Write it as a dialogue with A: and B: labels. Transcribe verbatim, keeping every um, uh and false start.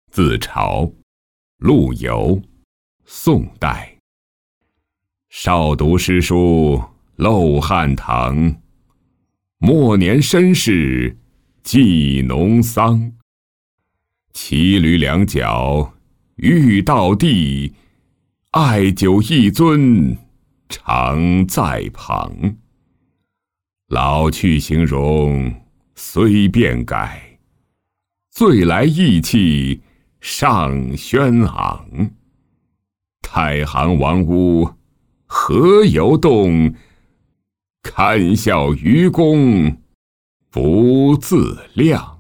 A: 自嘲，陆游，宋代。少读诗书漏汉唐，末年身世寄农桑。骑驴两脚欲到地，爱酒一樽常在旁。老去形容虽变改，醉来意气尚轩昂。太行王屋何由动，看笑愚公不自量。